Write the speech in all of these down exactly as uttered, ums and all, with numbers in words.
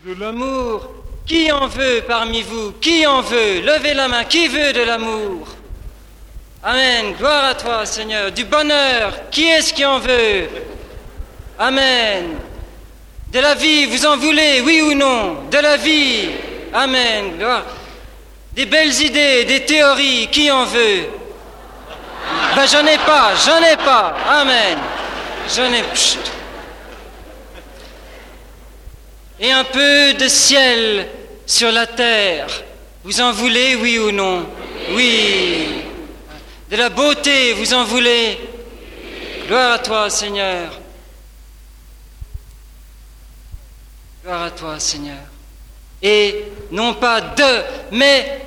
De l'amour. Qui en veut parmi vous? Qui en veut? Levez la main. Qui veut de l'amour? Amen. Gloire à toi, Seigneur. Du bonheur. Qui est-ce qui en veut? Amen. De la vie, vous en voulez, oui ou non? De la vie. Amen. Gloire. Des belles idées, des théories. Qui en veut? Ben, j'en ai pas. J'en ai pas. Amen. J'en ai... Chut. Et un peu de ciel sur la terre. Vous en voulez, oui ou non? Oui. De la beauté, vous en voulez? Gloire à toi, Seigneur. Gloire à toi, Seigneur. Et non pas de, mais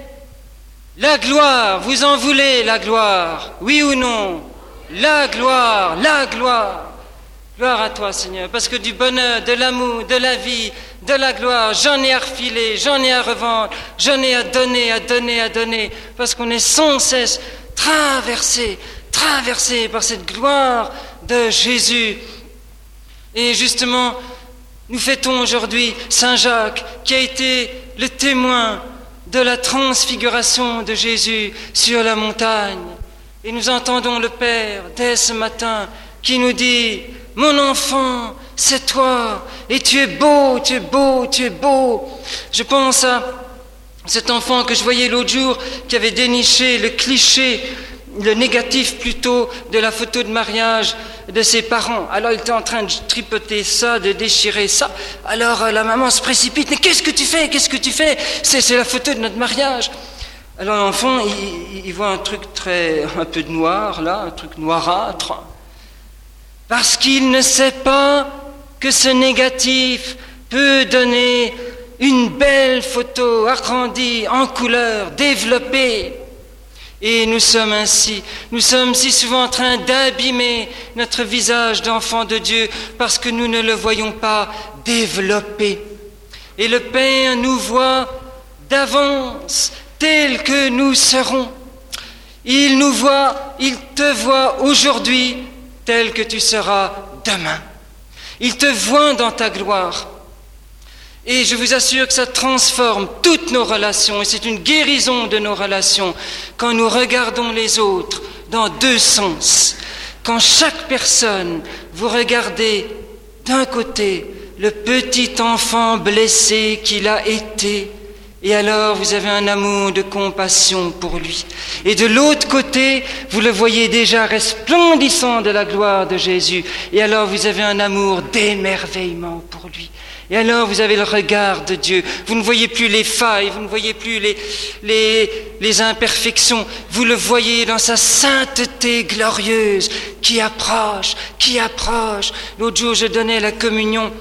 la gloire. Vous en voulez, la gloire? Oui ou non? La gloire, la gloire. Gloire à toi, Seigneur, parce que du bonheur, de l'amour, de la vie, de la gloire, j'en ai à refiler, j'en ai à revendre, j'en ai à donner, à donner, à donner, parce qu'on est sans cesse traversé, traversé par cette gloire de Jésus. Et justement, nous fêtons aujourd'hui Saint Jacques, qui a été le témoin de la transfiguration de Jésus sur la montagne. Et nous entendons le Père, dès ce matin, qui nous dit: mon enfant, c'est toi, et tu es beau, tu es beau, tu es beau. Je pense à cet enfant que je voyais l'autre jour, qui avait déniché le cliché, le négatif plutôt, de la photo de mariage de ses parents. Alors il était en train de tripoter ça, de déchirer ça. Alors la maman se précipite: mais qu'est-ce que tu fais, qu'est-ce que tu fais? C'est, c'est la photo de notre mariage. Alors l'enfant, il, il voit un truc très, un peu de noir là, un truc noirâtre. Parce qu'il ne sait pas que ce négatif peut donner une belle photo agrandie, en couleur, développée. Et nous sommes ainsi, nous sommes si souvent en train d'abîmer notre visage d'enfant de Dieu parce que nous ne le voyons pas développé. Et le Père nous voit d'avance tel que nous serons. Il nous voit, il te voit aujourd'hui tel que tu seras demain. Il te voit dans ta gloire. Et je vous assure que ça transforme toutes nos relations, et c'est une guérison de nos relations quand nous regardons les autres dans deux sens. Quand chaque personne, vous regardez d'un côté le petit enfant blessé qu'il a été, et alors vous avez un amour de compassion pour lui. Et de l'autre côté, vous le voyez déjà resplendissant de la gloire de Jésus, et alors vous avez un amour d'émerveillement pour lui. Et alors vous avez le regard de Dieu. Vous ne voyez plus les failles, vous ne voyez plus les, les, les imperfections. Vous le voyez dans sa sainteté glorieuse qui approche, qui approche. L'autre jour, je donnais la communion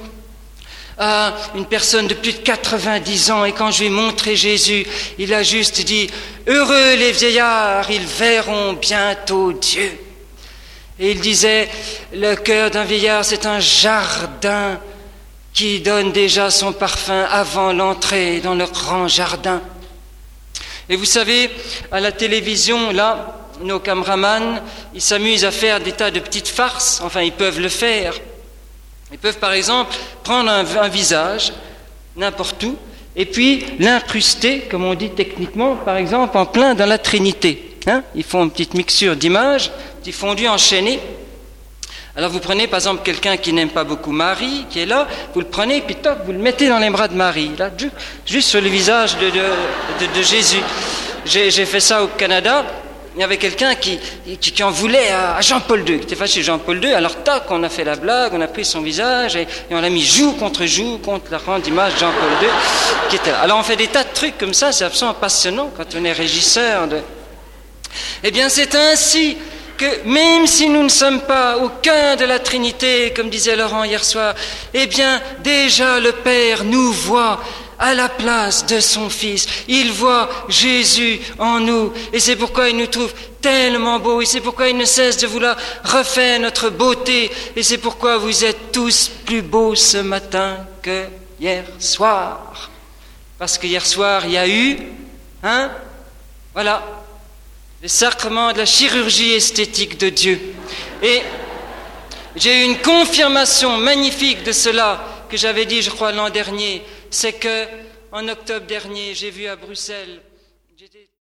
à une personne de plus de quatre-vingt-dix ans, et quand je lui ai montré Jésus, il a juste dit: heureux les vieillards, ils verront bientôt Dieu. Et il disait: le cœur d'un vieillard, c'est un jardin qui donne déjà son parfum avant l'entrée dans le grand jardin. Et vous savez, à la télévision, là, nos caméramans, ils s'amusent à faire des tas de petites farces, enfin ils peuvent le faire. Ils peuvent par exemple prendre un, un visage, n'importe où, et puis l'incruster, comme on dit techniquement, par exemple en plein dans la Trinité. Hein? Ils font une petite mixture d'images, petit fondu enchaîné. Alors vous prenez par exemple quelqu'un qui n'aime pas beaucoup Marie, qui est là, vous le prenez, puis toc, vous le mettez dans les bras de Marie, là, juste sur le visage de, de, de, de Jésus. J'ai, j'ai fait ça au Canada. Il y avait quelqu'un qui, qui, qui en voulait à Jean-Paul deux, qui était fâché Jean-Paul deux. Alors tac, on a fait la blague, on a pris son visage et, et on l'a mis joue contre joue contre la grande image de Jean-Paul deux qui était là. Alors on fait des tas de trucs comme ça, c'est absolument passionnant quand on est régisseur de... Eh bien c'est ainsi que même si nous ne sommes pas au cœur de la Trinité, comme disait Laurent hier soir, eh bien déjà le Père nous voit à la place de son Fils. Il voit Jésus en nous, et c'est pourquoi il nous trouve tellement beaux, et c'est pourquoi il ne cesse de vouloir refaire notre beauté, et c'est pourquoi vous êtes tous plus beaux ce matin que hier soir. Parce que hier soir, il y a eu, hein, voilà, le sacrement de la chirurgie esthétique de Dieu. Et j'ai eu une confirmation magnifique de cela, que j'avais dit, je crois, l'an dernier. c'est que en octobre dernier, j'ai vu à Bruxelles, j'étais